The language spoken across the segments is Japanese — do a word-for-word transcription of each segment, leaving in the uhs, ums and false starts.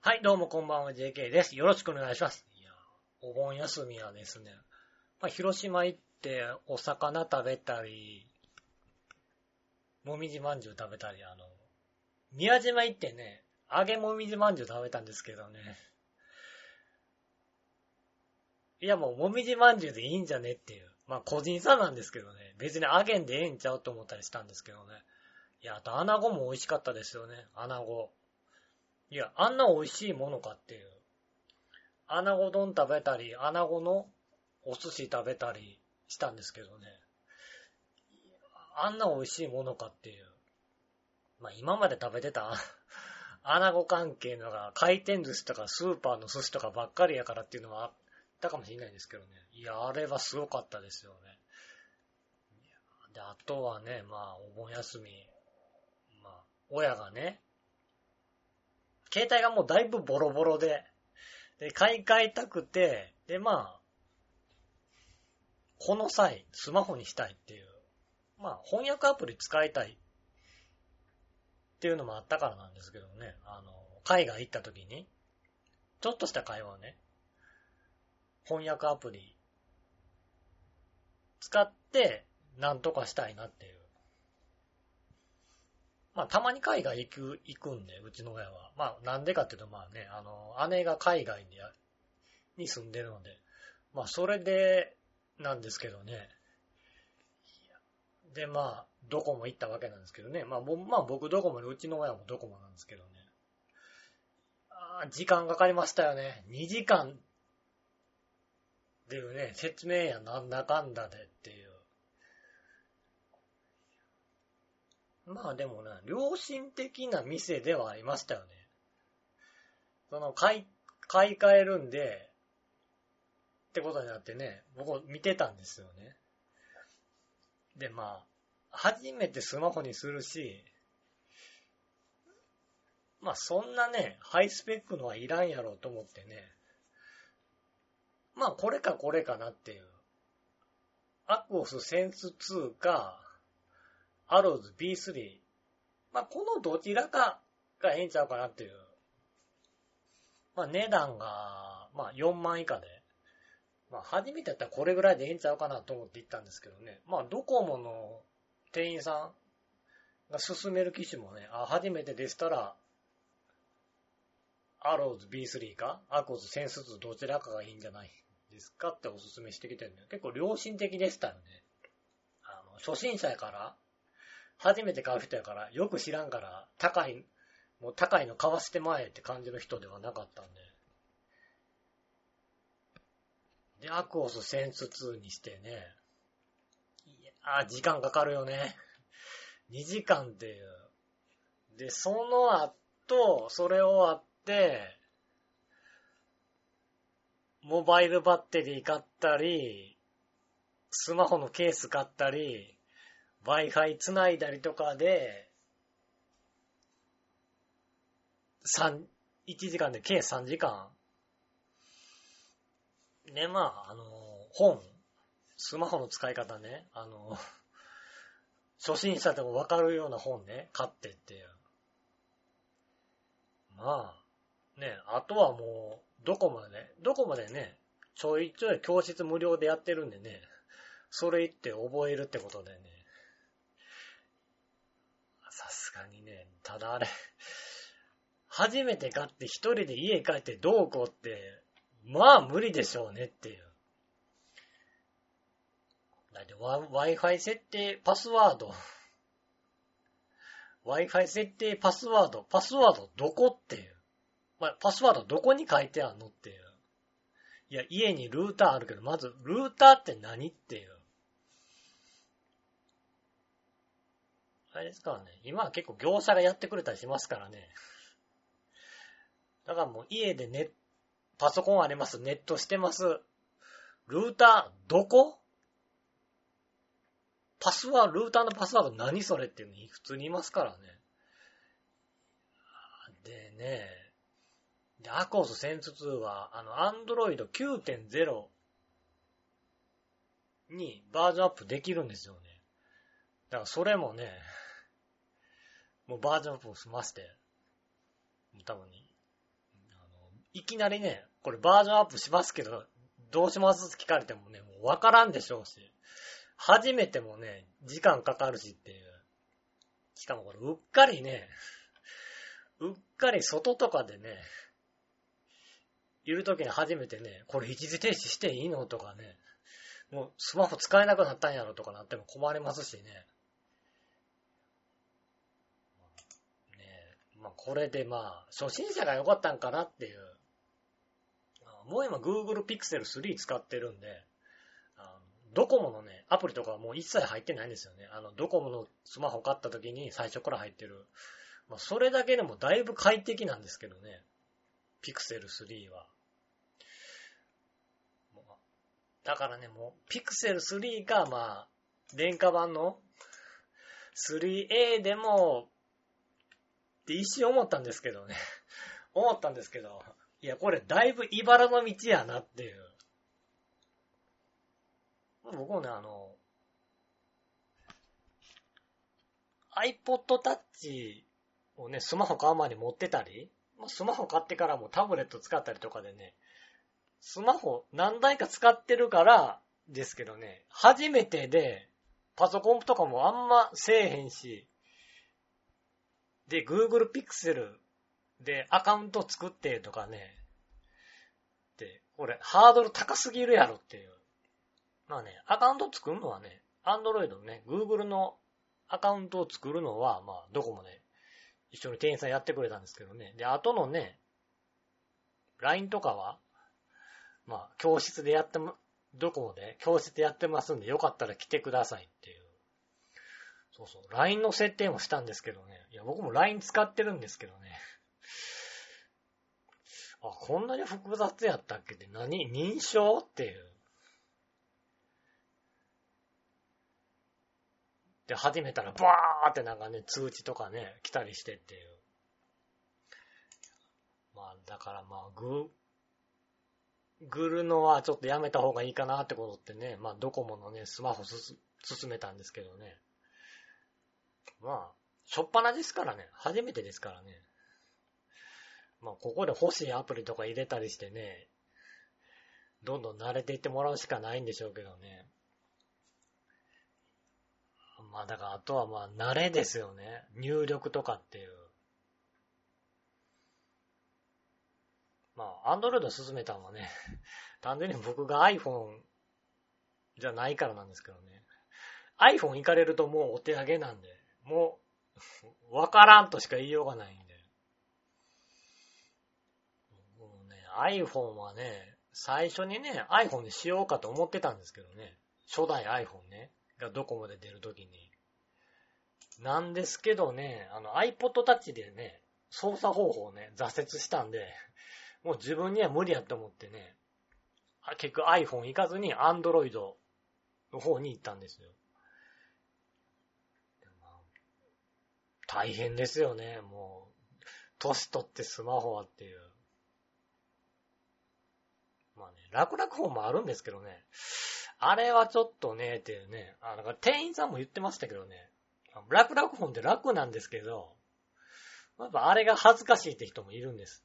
はい、どうもこんばんは、ジェーケー です。よろしくお願いします。いや、お盆休みはですね、まあ、広島行ってお魚食べたり、もみじまんじゅう食べたり、あの、宮島行ってね、揚げもみじまんじゅう食べたんですけどね。いや、もうもみじまんじゅうでいいんじゃねっていう。まあ、個人差なんですけどね。別に揚げんでええんちゃうと思ったりしたんですけどね。いや、あと、穴子も美味しかったですよね。穴子。いや、あんな美味しいものかっていう。穴子丼食べたり、穴子のお寿司食べたりしたんですけどね。あんな美味しいものかっていう。まあ今まで食べてた穴子関係のが回転寿司とかスーパーの寿司とかばっかりやからっていうのはあったかもしれないですけどね。いや、あれはすごかったですよね。で、あとはね、まあお盆休み、まあ親がね、携帯がもうだいぶボロボロで、で、買い替えたくて、で、まあ、この際、スマホにしたいっていう。まあ、翻訳アプリ使いたいっていうのもあったからなんですけどね。あの、海外行った時に、ちょっとした会話をね、翻訳アプリ使ってなんとかしたいなっていう。まあ、たまに海外行く、行くんで、うちの親は。まあ、なんでかっていうと、まあね、あの、姉が海外にに住んでるので、まあ、それで、なんですけどね。で、まあ、ドコモ行ったわけなんですけどね。まあ、ぼまあ、僕ドコモで、うちの親もドコモなんですけどね。あー時間かかりましたよね。にじかんっていうね、説明やなんだかんだでっていう。まあでもね、良心的な店ではありましたよね。その、買い、買い替えるんで、ってことになってね、僕見てたんですよね。で、まあ、初めてスマホにするし、まあそんなね、ハイスペックのはいらんやろうと思ってね。まあこれかこれかなっていう。アクオスセンスツーか、アローズ ビースリー。まあこのどちらかがええんちゃうかなっていう。まあ値段が、まあよんまん以下で。まあ初めてやったらこれぐらいでええんちゃうかなと思って行ったんですけどね。まあドコモの店員さんが勧める機種もね、あ、初めてでしたら、アローズ ビースリー か、アクオスセンスツーどちらかがいいんじゃないですかっておすすめしてきてるんだよ。結構良心的でしたよね。あの、初心者やから、初めて買う人やから、よく知らんから、高い、もう高いの買わせてまえって感じの人ではなかったんで。で、アクオスセンスツーにしてね、いやあ、時間かかるよね。にじかんっていう。で、その後、それ終わって、モバイルバッテリー買ったり、スマホのケース買ったり、Wi-Fi 繋いだりとかで、三、いちじかんで計さんじかん。ね、まあ、あの、本、スマホの使い方ね、あの、初心者でもわかるような本ね、買ってっていう。まあ、ね、あとはもう、どこまで、どこまでね、ちょいちょい教室無料でやってるんでね、それ言って覚えるってことでね、さすがにね、ただあれ、初めて買って一人で家帰ってどうこうって、まあ無理でしょうねっていう。だって Wi-Fi 設定パスワード、Wi-Fi 設定パスワード、パスワードどこっていう。まあ、パスワードどこに書いてあんのっていう。いや、家にルーターあるけど、まず、ルーターって何っていう。あれですからね。今は結構業者がやってくれたりしますからね。だからもう家でネパソコンあります。ネットしてます。ルーター、どこパスワード、ルーターのパスワード何それっていうのに普通にいますからね。でね、で、アコースセンスツーは、あの、アンドロイドきゅうてんゼロ にバージョンアップできるんですよね。だからそれもね、もうバージョンアップを済まして、多分に、 いきなりね、これバージョンアップしますけど、どうしますって聞かれてもね、もうわからんでしょうし、初めてもね、時間かかるしっていう。しかもこれ、うっかりね、うっかり外とかでね、いるときに初めてね、これ一時停止していいのとかね、もうスマホ使えなくなったんやろとかなっても困りますしね。ねえ、まあこれでまあ、初心者が良かったんかなっていう。もう今 Google Pixel スリー使ってるんで、あのドコモのね、アプリとかはもう一切入ってないんですよね。あの、ドコモのスマホ買った時に最初から入ってる。まあそれだけでもだいぶ快適なんですけどね。Pixel スリーは。だからね、もう、Pixel スリーか、まあ、廉価版の スリーエー でも、って一瞬思ったんですけどね。思ったんですけど、いや、これだいぶ茨の道やなっていう。僕もね、あの、iPod Touch をね、スマホ買う前に持ってたり、スマホ買ってからもタブレット使ったりとかでね、スマホ何台か使ってるからですけどね、初めてでパソコンとかもあんませえへんし、で、Google Pixel でアカウント作ってとかね、で、これハードル高すぎるやろっていう。まあね、アカウント作るのはね、Android のね、Google のアカウントを作るのは、まあ、どこもね、一緒に店員さんやってくれたんですけどね。で、後のね、ライン とかは、まあ、教室でやっても、どこもで教室でやってますんで、よかったら来てくださいっていう。そうそう。ライン の設定もしたんですけどね。いや、僕も ライン 使ってるんですけどね。あ、こんなに複雑やったっけって何認証っていう。で、始めたらバーってなんかね、通知とかね、来たりしてっていう。まあ、だからまあ、グー、グルのはちょっとやめた方がいいかなってことってね、まあ、ドコモのね、スマホすす、進めたんですけどね。まあ、しょっぱなですからね、初めてですからね。まあ、ここで欲しいアプリとか入れたりしてね、どんどん慣れていってもらうしかないんでしょうけどね。まあ、だから、あとはまあ、慣れですよね。入力とかっていう。まあ、Android を進めたのはね、単純に僕が iPhone じゃないからなんですけどね。iPhone 行かれるともうお手上げなんで、もう、わからんとしか言いようがないんで。もうね、iPhone はね、最初にね、iPhone でしようかと思ってたんですけどね。初代 iPhone ね、がドコモで出るときに。なんですけどね、あの iPod Touch でね、操作方法をね、挫折したんで、もう自分には無理やと思ってね、結局 iPhone 行かずに Android の方に行ったんですよ。大変ですよね、もう。年取ってスマホはっていう。まあね、楽々本もあるんですけどね。あれはちょっとね、っていうね。あ、だから店員さんも言ってましたけどね。楽々本って楽なんですけど、やっぱあれが恥ずかしいって人もいるんですって。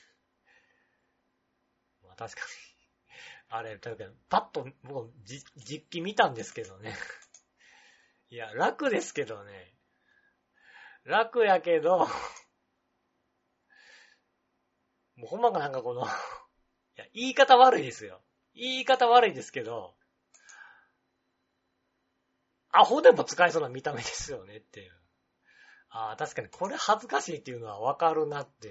まあ確かに。あれ、だからパッと僕実機見たんですけどね。いや、楽ですけどね。楽やけど、もうほんまかなんかこの、いや、言い方悪いですよ。言い方悪いですけど、アホでも使えそうな見た目ですよねっていう。ああ、確かにこれ恥ずかしいっていうのはわかるなっていう。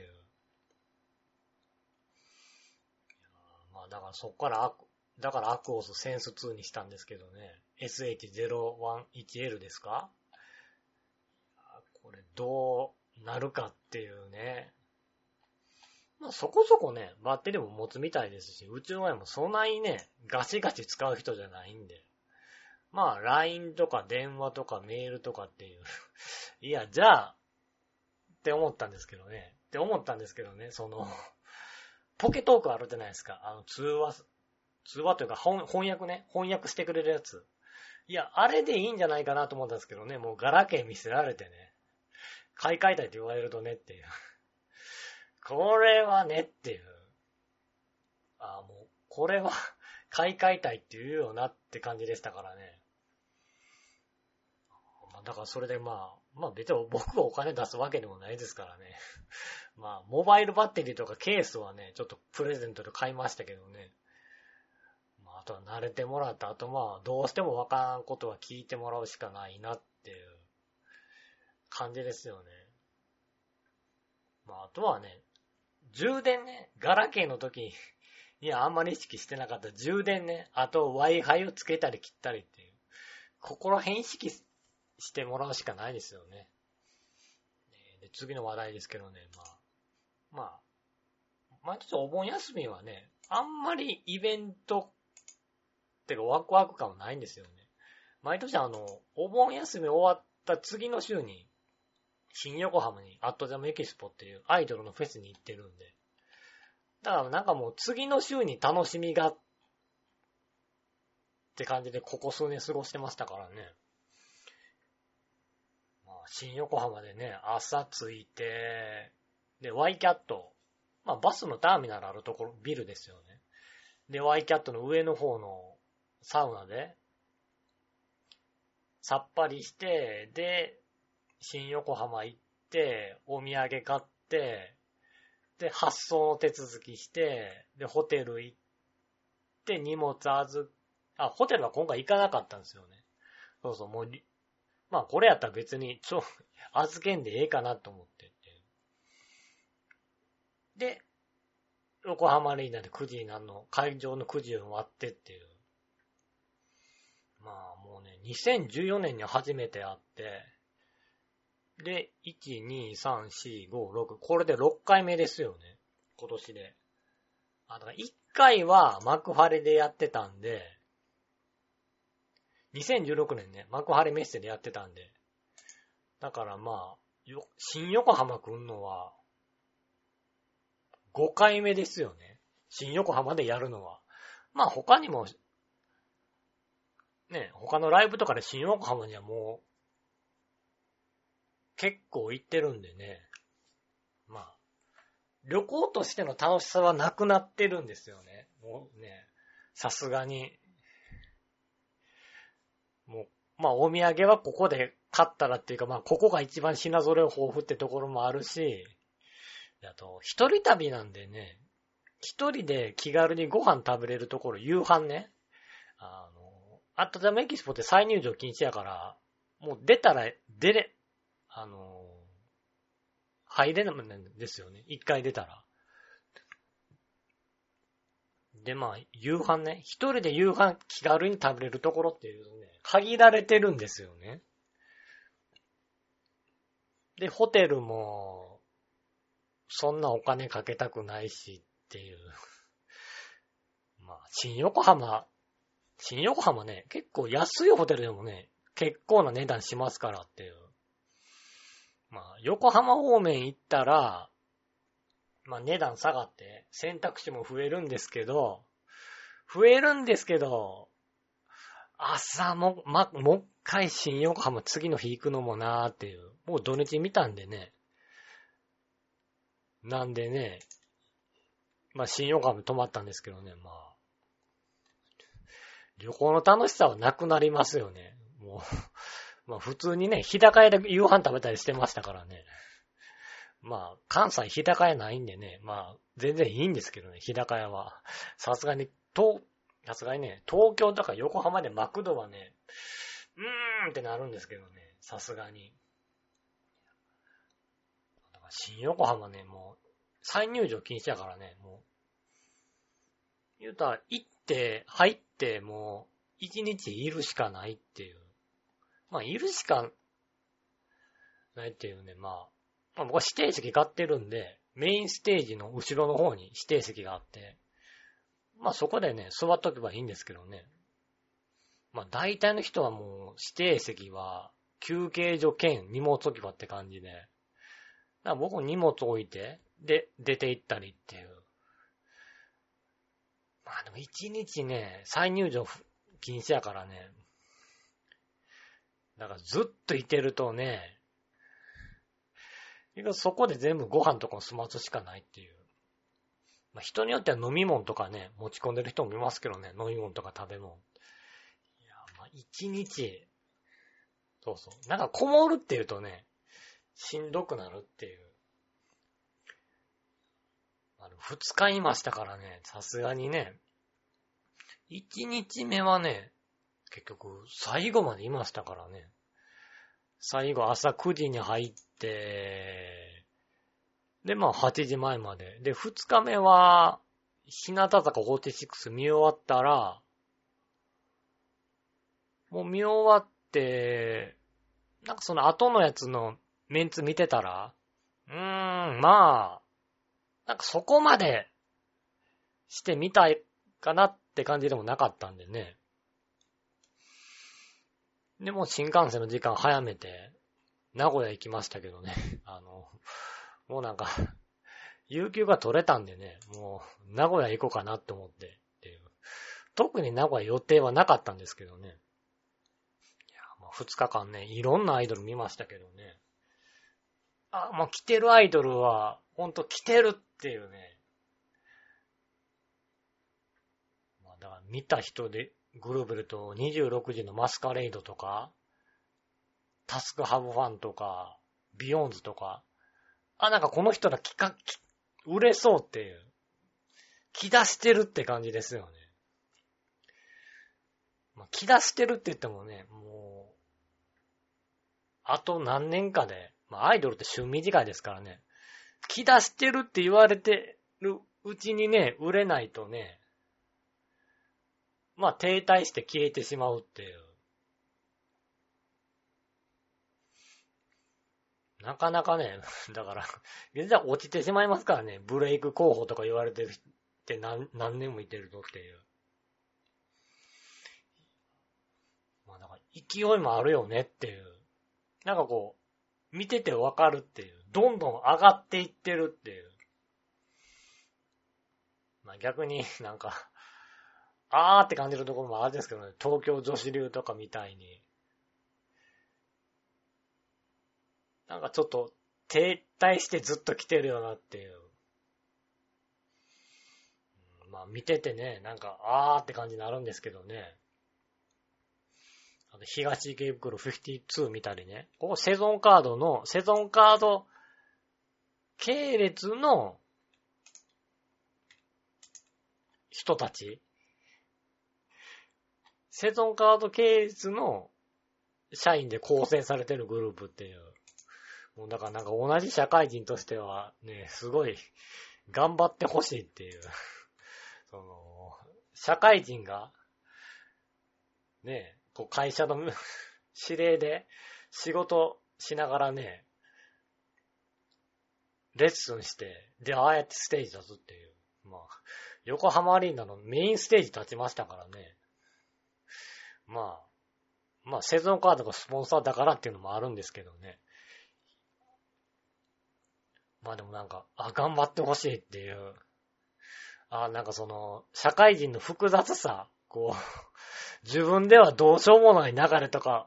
まあだからそっからアク、だからアクオスセンスツーにしたんですけどね。エスエイチゼロいちエル ですか？これどうなるかっていうね。まあそこそこね、バッテリーも持つみたいですし、うちの親もそんなにね、ガチガチ使う人じゃないんで。まあ ライン とか電話とかメールとかっていう。いや、じゃあ、って思ったんですけどね。って思ったんですけどね、その、ポケトークあるじゃないですか。あの、通話、通話というか翻訳ね。翻訳してくれるやつ。いや、あれでいいんじゃないかなと思ったんですけどね。もうガラケー見せられてね。買い替えたいって言われるとねっていう。これはねっていう。 これは買い替えたいって言うよなって感じでしたからね。だからそれでまあ、まあ別に僕がお金出すわけでもないですからね。まあ、モバイルバッテリーとかケースはね、ちょっとプレゼントで買いましたけどね。まあ、あとは慣れてもらった。あとまあ、どうしてもわからんことは聞いてもらうしかないなっていう感じですよね。まあ、あとはね、充電ね、ガラケーの時にあんまり意識してなかった充電ね、あと Wi-Fi をつけたり切ったりっていう。ここら辺意識してもらうしかないですよね。で、次の話題ですけどね、まあ。まあ、毎年お盆休みはね、あんまりイベントってかワクワク感はないんですよね。毎年あの、お盆休み終わった次の週に、新横浜にアットジャムエキスポっていうアイドルのフェスに行ってるんで。だからなんかもう次の週に楽しみがって感じでここ数年過ごしてましたからね。まあ、新横浜でね、朝着いて、で、ワイキャット。まあ、バスのターミナルあるところ、ビルですよね。で、ワイキャットの上の方のサウナで、さっぱりして、で、新横浜行って、お土産買って、で、発送の手続きして、で、ホテル行って、荷物預、あ、ホテルは今回行かなかったんですよね。そうそう、もう、まあ、これやったら別に、ちょ、預けんでええかなと思ってて。で、横浜アリーナでくじになるの、会場のくじを割ってっていう。まあもうね、にせんじゅうよねんに初めて会って、で、いち、に、さん、よん、ご、ろく、これでろっかいめですよね。今年で。あ、だからいっかいは幕張でやってたんで、にせんじゅうろくねんね、幕張メッセでやってたんで、だからまあ、よ、新横浜来んのは、ごかいめですよね。新横浜でやるのは。まあ他にも、ね、他のライブとかで新横浜にはもう、結構行ってるんでね。まあ、旅行としての楽しさはなくなってるんですよね。もうね、さすがに。もう、まあお土産はここで買ったらっていうか、まあここが一番品揃え豊富ってところもあるし、あと、一人旅なんでね、一人で気軽にご飯食べれるところ、夕飯ね。あの、アットザメキシポって再入場禁止やから、もう出たら出れ、あの、入れないんですよね。一回出たら。で、まあ、夕飯ね。一人で夕飯気軽に食べれるところっていうね、限られてるんですよね。で、ホテルも、そんなお金かけたくないしっていう。まあ、新横浜、新横浜ね、結構安いホテルでもね、結構な値段しますからっていう。まあ、横浜方面行ったら、まあ値段下がって選択肢も増えるんですけど、増えるんですけど、朝も、ま、もう一回新横浜次の日行くのもなーっていう。もう土日見たんでね。なんでね、まあ新横浜泊まったんですけどね、まあ。旅行の楽しさはなくなりますよね。もう、まあ普通にね、日高屋で夕飯食べたりしてましたからね。まあ、関西日高屋ないんでね、まあ、全然いいんですけどね、日高屋は。さすがに、と、さすがにね、東京とか横浜でマクドはね、うーんってなるんですけどね、さすがに。だから新横浜ね、もう、再入場禁止だからね、もう。言うたら、行って、入って、もう、一日いるしかないっていう。まあ、いるしかないっていうね、まあ、まあ僕は指定席買ってるんで、メインステージの後ろの方に指定席があって、まあそこでね、座っとけばいいんですけどね。まあ大体の人はもう指定席は休憩所兼荷物置き場って感じで、だから僕も荷物置いて、で、出て行ったりっていう。まあでも一日ね、再入場禁止やからね。だからずっといてるとね、そこで全部ご飯とかを済ますしかないっていう。 まあ、人によっては飲み物とかね、持ち込んでる人もいますけどね、飲み物とか食べ物。いや、まあ、一日、そうそう。なんかこもるっていうとね、しんどくなるっていう。あの、二日いましたからね、さすがにね、一日目はね、結局、最後までいましたからね。最後朝くじに入って、で、まあはちじまえまで。で、二日目は、日向坂フォーティシックス見終わったら、もう見終わって、なんかその後のやつのメンツ見てたら、うーん、まあ、なんかそこまでしてみたいかなって感じでもなかったんでね。で、もう新幹線の時間早めて、名古屋行きましたけどね。あの、もうなんか、有給が取れたんでね、もう、名古屋行こうかなって思ってっていう。特に名古屋予定はなかったんですけどね。いや、まあ二日間ね、いろんなアイドル見ましたけどね。あ、もう来てるアイドルは、ほんと来てるっていうね。まあだから見た人で、グルーブルとにじゅうろくじのマスカレイドとか、タスクハブファンとか、ビヨーンズとか、あ、なんかこの人ら企画、売れそうっていう。気出してるって感じですよね。まあ、気出してるって言ってもね、もう、あと何年かで、まあアイドルって旬短いですからね。気出してるって言われてるうちにね、売れないとね、まあ停滞して消えてしまうっていう。なかなかね、だから、現在落ちてしまいますからね、ブレイク候補とか言われてるって何、何年もいてるとっていう。まあだから勢いもあるよねっていう。なんかこう、見ててわかるっていう。どんどん上がっていってるっていう。まあ逆になんか、あーって感じるところもあるんですけどね。東京女子流とかみたいに。なんかちょっと停滞してずっと来てるよなっていう。うん、まあ見ててね、なんか、あーって感じになるんですけどね。あの東池袋ごじゅうに見たりね。ここセゾンカードの、セゾンカード系列の人たち。セゾンカード系列の社員で構成されてるグループっていう。もうだからなんか同じ社会人としてはね、すごい頑張ってほしいっていう。その、社会人がね、こう会社の指令で仕事しながらね、レッスンして、で、ああやってステージ立つっていう。まあ、横浜アリーナのメインステージ立ちましたからね。まあ、まあ、セゾンカードがスポンサーだからっていうのもあるんですけどね。まあでもなんか、あ、頑張ってほしいっていう。あ、なんかその、社会人の複雑さ、こう、自分ではどうしようもない流れとか、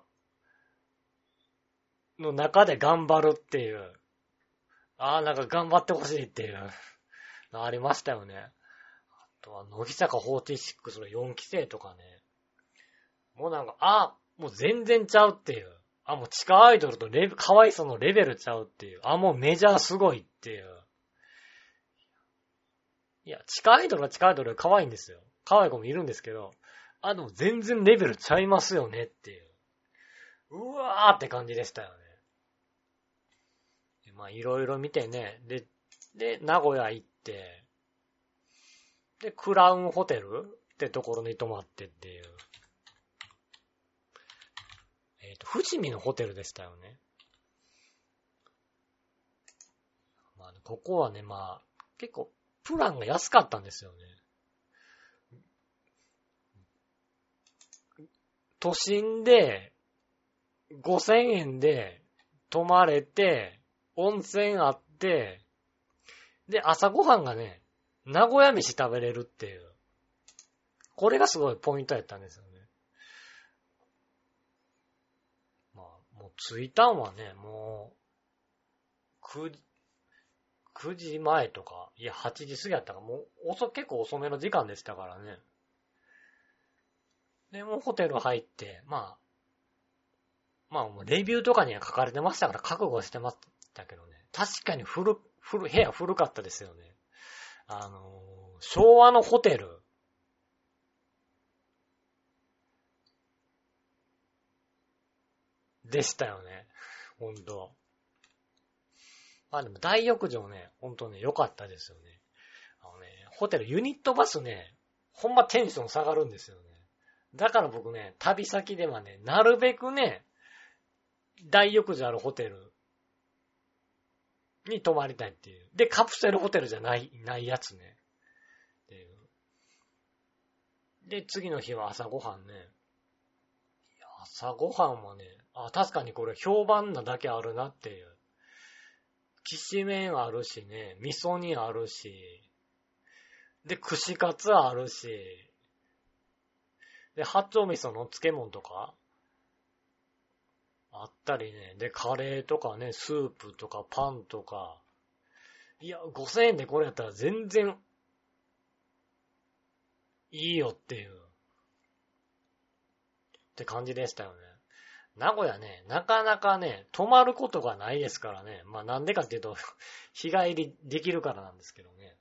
の中で頑張るっていう。あ、なんか頑張ってほしいっていう。ありましたよね。あとは、乃木坂フォーティシックスのよんきせいとかね。もうなんか、あ、もう全然ちゃうっていう。あ、もう地下アイドルとレベ、可愛さのレベルちゃうっていう。あ、もうメジャーすごいっていう。いや、地下アイドルは地下アイドルで可愛いんですよ。可愛い子もいるんですけど、あ、でも全然レベルちゃいますよねっていう。うわーって感じでしたよね。まあいろいろ見てね。で、で、名古屋行って、で、クラウンホテルってところに泊まってっていう。えっと、伏見のホテルでしたよね。まあ、ここはね、まあ、結構、プランが安かったんですよね。都心で、ごせんえんで泊まれて、温泉あって、で、朝ごはんがね、名古屋飯食べれるっていう。これがすごいポイントやったんですよね。まあ、もう着いたんはね、もう、く、 くじまえとか、いや、はちじ過ぎやったから、もう遅、結構遅めの時間でしたからね。で、もうホテル入って、まあ、まあもうレビューとかには書かれてましたから覚悟してましたけどね。確かに古、古、部屋古かったですよね。あのー、昭和のホテル。でしたよね。ほんと。あ、でも大浴場ね、ほんとね、良かったですよね。あのね、ホテルユニットバスね、ほんまテンション下がるんですよね。だから僕ね、旅先ではね、なるべくね、大浴場あるホテルに泊まりたいっていう。で、カプセルホテルじゃない、ないやつね。っていう。で、次の日は朝ごはんね。朝ごはんはね、あ、確かにこれ評判なだけあるなっていう。きしめんあるしね、味噌煮あるし、で、串カツあるし、で、八丁味噌の漬物とかあったりね。で、カレーとかね、スープとかパンとか。いや、ごせんえんでこれやったら全然いいよっていう。って感じでしたよね。名古屋ね、なかなかね、泊まることがないですからね。まあなんでかっていうと、日帰りできるからなんですけどね。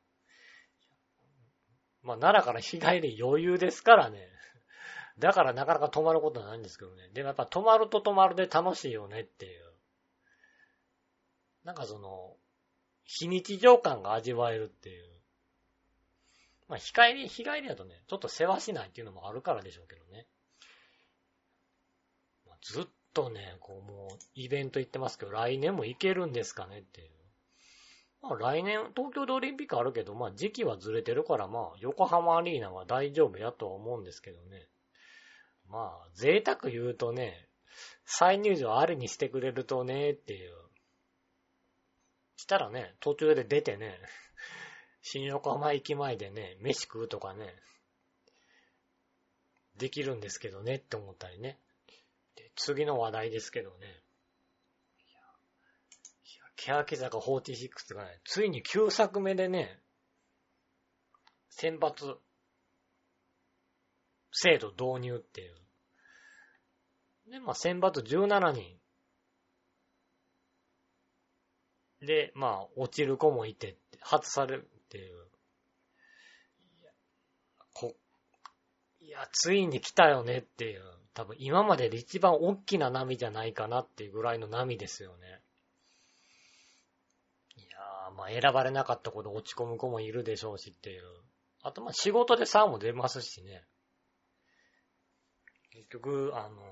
まあ奈良から日帰り余裕ですからね。だからなかなか泊まることはないんですけどね。でもやっぱ泊まると泊まるで楽しいよねっていう。なんかその、非日常感が味わえるっていう。まあ日帰り、日帰りだとね、ちょっと世話しないっていうのもあるからでしょうけどね。まあ、ずっとね、こうもうイベント行ってますけど、来年も行けるんですかねっていう。まあ来年、東京でオリンピックあるけど、まあ時期はずれてるから、まあ横浜アリーナは大丈夫やとは思うんですけどね。まあ、贅沢言うとね、再入場ありにしてくれるとね、っていう。したらね、途中で出てね、新横浜駅前でね、飯食うとかね、できるんですけどねって思ったりね。で、次の話題ですけどね。いや、欅坂フォーティーシックスがね、ついにきゅうさくめでね、選抜制度導入っていう。で、まあ選抜じゅうしちにん。で、まあ落ちる子もいて、外されるっていう。いや、こ、いや、ついに来たよねっていう。多分今までで一番大きな波じゃないかなっていうぐらいの波ですよね。いやー、まあ選ばれなかった子で落ち込む子もいるでしょうしっていう。あとまあ仕事でさんも出ますしね。結局、あの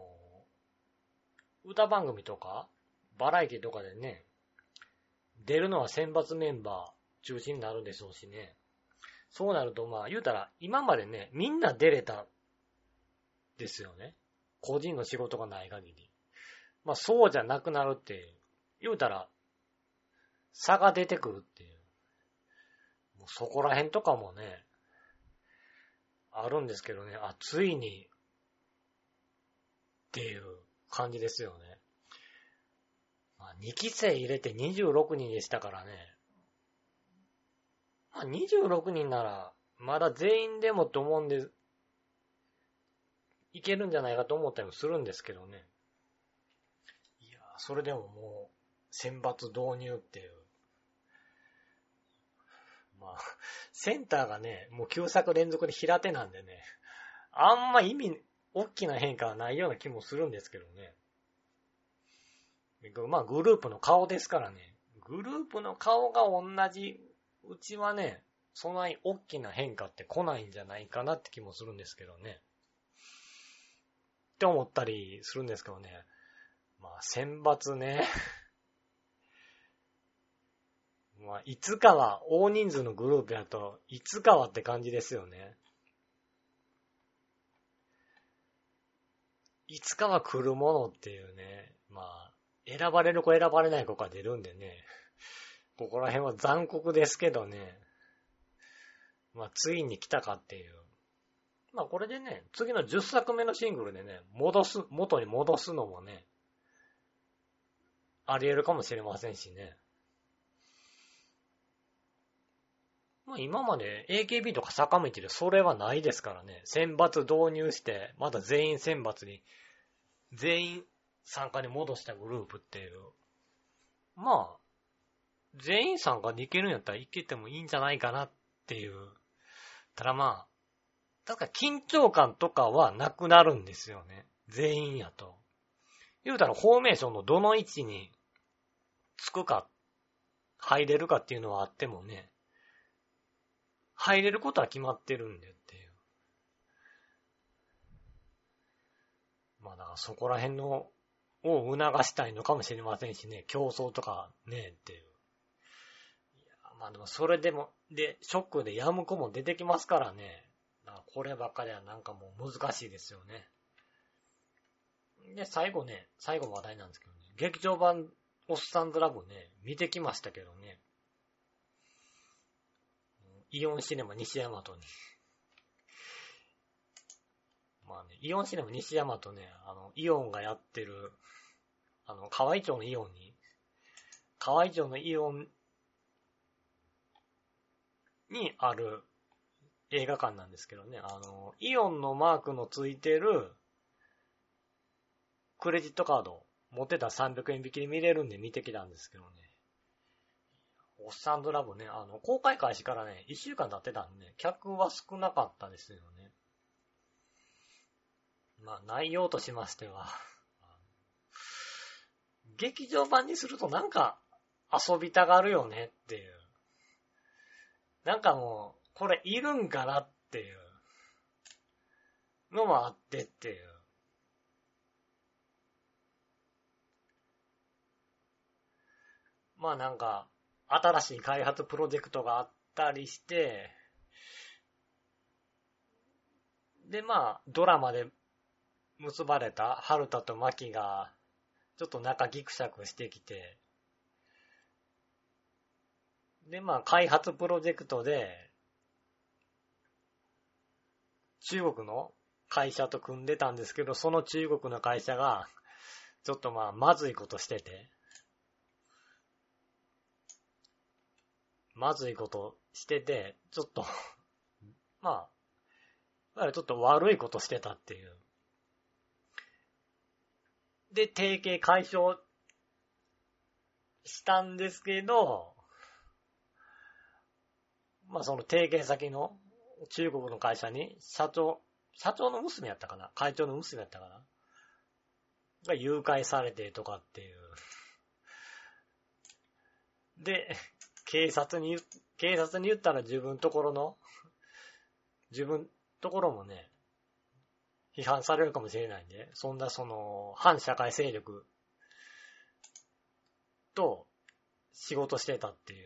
ー、歌番組とか、バラエティとかでね、出るのは選抜メンバー中心になるでしょうしね。そうなるとまあ言うたら、今までね、みんな出れたですよね。個人の仕事がない限り。まあそうじゃなくなるっていう。言うたら、差が出てくるっていう。もうそこら辺とかもね、あるんですけどね、あ、ついに、っていう感じですよね。まあ、にきせい入れてにじゅうろくにんでしたからね。まあ、にじゅうろくにんなら、まだ全員でもって思うんで、いけるんじゃないかと思ったりもするんですけどね。いや、それでももう、選抜導入っていう。まあ、センターがね、もうきゅうさく連続で平手なんでね、あんま意味、大きな変化はないような気もするんですけどね。まあ、グループの顔ですからね。グループの顔が同じうちはね、そんなに大きな変化って来ないんじゃないかなって気もするんですけどね。って思ったりするんですけどね。まあ、選抜ね。まあ、いつかは、大人数のグループやと、いつかはって感じですよね。いつかは来るものっていうね。まあ、選ばれる子選ばれない子が出るんでね。ここら辺は残酷ですけどね。まあ、ついに来たかっていう。まあ、これでね、次のじゅっさくめのシングルでね、戻す、元に戻すのもね、あり得るかもしれませんしね。 まあ今まで エーケービー とか坂道でそれはないですからね。選抜導入して、まだ全員選抜に、全員参加に戻したグループっていう。まあ、全員参加できるんやったらいけてもいいんじゃないかなっていう。ただまあ、だから緊張感とかはなくなるんですよね。全員やと。言うたらフォーメーションのどの位置につくか、入れるかっていうのはあってもね、入れることは決まってるんでっていう。まあだからそこら辺のを促したいのかもしれませんしね、競争とかねっていう。いやまあでもそれでも、で、ショックでやむ子も出てきますからね。だからこればっかりはなんかもう難しいですよね。で、最後ね、最後の話題なんですけどね、劇場版おっさんずラブね、見てきましたけどね。イオンシネマ西大和に。まあね、イオンシネマ西大和ね、あの、イオンがやってる、あの、河合町のイオンに、河合町のイオンにある映画館なんですけどね、あの、イオンのマークのついてるクレジットカード持ってたらさんびゃくえん引きで見れるんで見てきたんですけどね。おっさんずラブね、あの、公開開始からね、いっしゅうかん経ってたんで、客は少なかったですよね。まあ、内容としましては、劇場版にするとなんか遊びたがるよねっていう。なんかもう、これいるんかなっていうのもあってっていう。まあなんか、新しい開発プロジェクトがあったりして、でまあ、ドラマで結ばれた春田とマキが、ちょっと仲ギクシャクしてきて、でまあ、開発プロジェクトで、中国の会社と組んでたんですけど、その中国の会社が、ちょっとまあ、まずいことしてて、まずいことしてて、ちょっと、まあ、ちょっと悪いことしてたっていう。で、提携解消したんですけど、まあその提携先の中国の会社に社長、社長の娘やったかな、会長の娘やったかなが誘拐されてとかっていう。で、警察に、警察に言ったら自分ところの、自分ところもね、批判されるかもしれないんで、そんなその、反社会勢力と仕事してたっていう。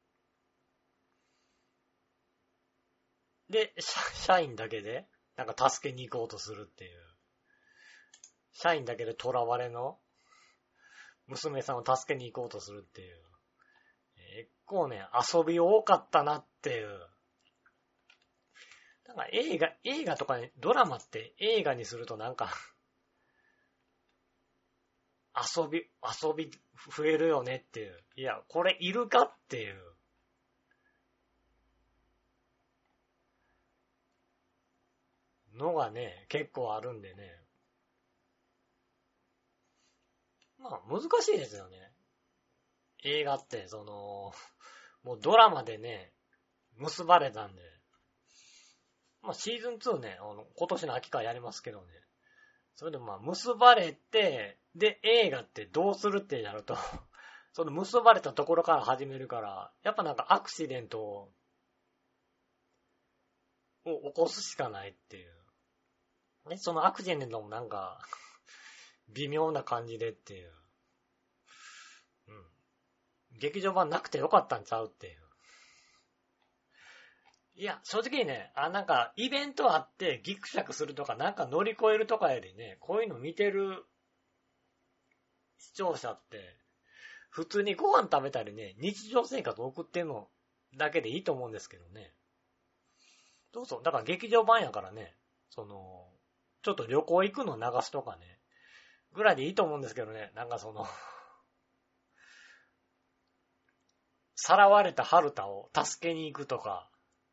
で、社員だけで、なんか助けに行こうとするっていう。社員だけで囚われの娘さんを助けに行こうとするっていう。結構ね、遊び多かったなっていう。なんか映画、映画とかね、ドラマって映画にするとなんか遊び、遊び増えるよねっていう。いや、これいるかっていうのがね、結構あるんでね。まあ難しいですよね。映画って、その、もうドラマでね、結ばれたんで。まあシーズンツーね、あの、今年の秋からやりますけどね。それでもまあ結ばれて、で映画ってどうするってなると、その結ばれたところから始めるから、やっぱなんかアクシデントを起こすしかないっていう。で、そのアクシデントもなんか、微妙な感じでっていう。うん。劇場版なくてよかったんちゃうっていう。いや、正直ね、あ、なんか、イベントあってギクシャクするとか、なんか乗り越えるとかよりね、こういうの見てる視聴者って、普通にご飯食べたりね、日常生活送ってるのだけでいいと思うんですけどね。どうぞ。だから劇場版やからね、その、ちょっと旅行行くの流すとかね、ぐらいでいいと思うんですけどね、なんかその、 さらわれた春田を助けに行くとか、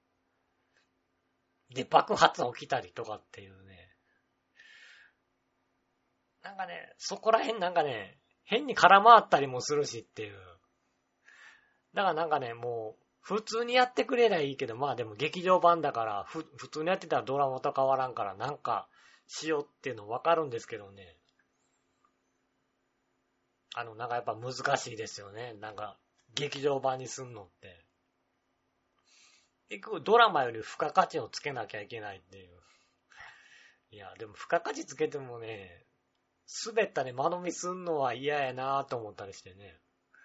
で、爆発起きたりとかっていうね。なんかね、そこら辺なんかね、変に空回ったりもするしっていう。だからなんかね、もう、普通にやってくれりゃいいけど、まあでも劇場版だから、ふ、普通にやってたらドラマと変わらんから、なんかしようっていうのわかるんですけどね。あの、なんかやっぱ難しいですよね。なんか、劇場版にすんのって。結局ドラマより付加価値をつけなきゃいけないっていう。いや、でも付加価値つけてもね、滑ったり間延びすんのは嫌やなぁと思ったりしてね。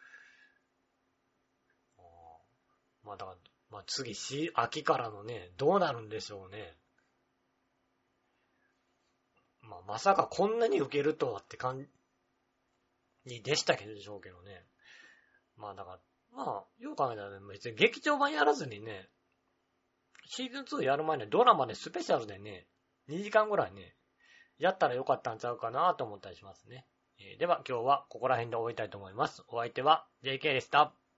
まあだから、まあ次、し、秋からのね、どうなるんでしょうね。まあまさかこんなに受けるとはって感じでしたけどでしょうけどね。まあだから、まあ、よく考えたらね、別に劇場版やらずにね、シーズンツーやる前にドラマでスペシャルでね、にじかんぐらいね、やったらよかったんちゃうかなと思ったりしますね。えー、では今日はここら辺で終わりたいと思います。お相手は ジェーケー でした。